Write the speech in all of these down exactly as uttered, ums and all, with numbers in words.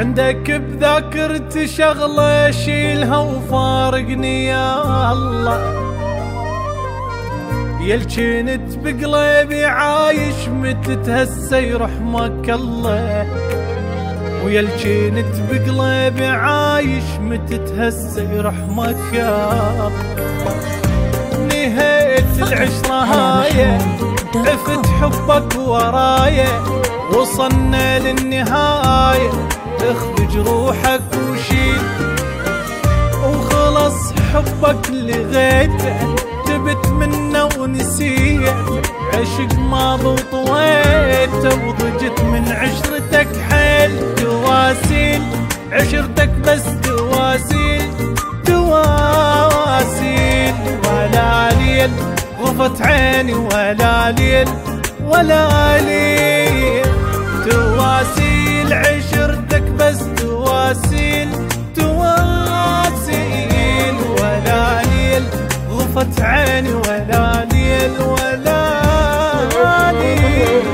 عندك بذاكرتي شغلة شيلها وفارقني يا الله، يل جنت بقلبي عايش متى تهسى يرحمك الله، ويل جنت بقلبي عايش متى تهسى يرحمك يا الله. نهاية العشرة هاي عفت حبك ورايا، وصلنا للنهاية اخذ جروحك وشيل، وخلص حبك لغيته تبت منه ونسيت، عشق ماضي وطويته وضجت من عشرتك حيل تواسيل، عشرتك بس تواسيل تواسيل، ولا ليل غفت عيني ولا ليل ولا ليل، تواسيل عشرتك بس تواسيل تواسيل، ولا ليل غفت عيني ولا ليل ولا ليل.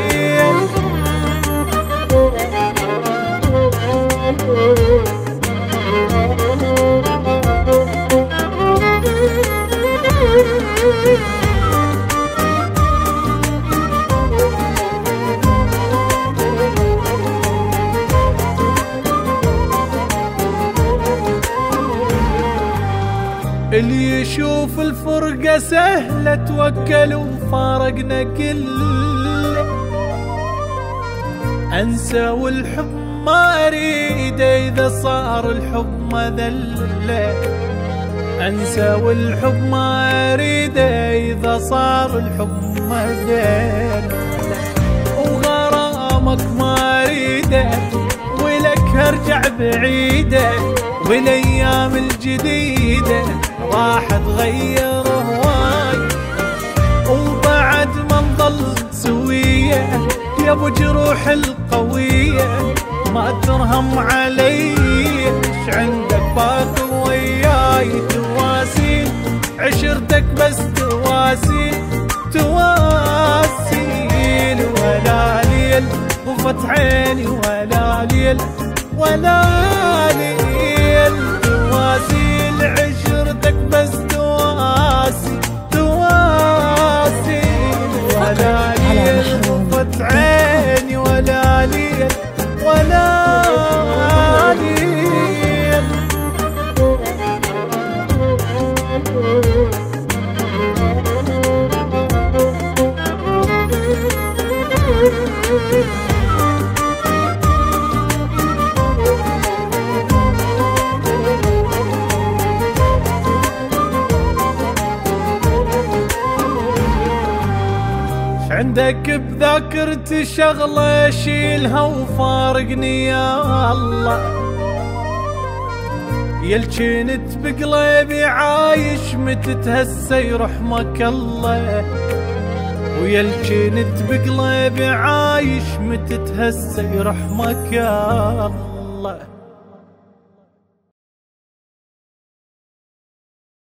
اللي يشوف الفرقة سهلة توكل وفارقنا كله، انسى والحب ما اريده اذا صار الحب مذلة، انسى والحب ما اريده اذا صار الحب مذلة، وغرامك ما اريده ولك ارجع بعيده، والايام الجديده راح تغير هواي، وبعد ما نضل سويه يا ابو جروح القويه ما ترهم علي، ايش عندك باقي وياي تواسيل، عشرتك بس تواسيل تواسيل، ولا ليل غفت عيني ولا ليل ولا ليل، تواسيل عشرتك بس تواسي تواسيل، ولا ليل غفت عيني ولا ليل ولا ليل. عندك بذاكرتي شغلة شيلها وفارقني يا الله، يل جنت بقلبي عايش متى تهسى يرحمك الله، ويل جنت بقلبي عايش متى تهسى يرحمك يا الله.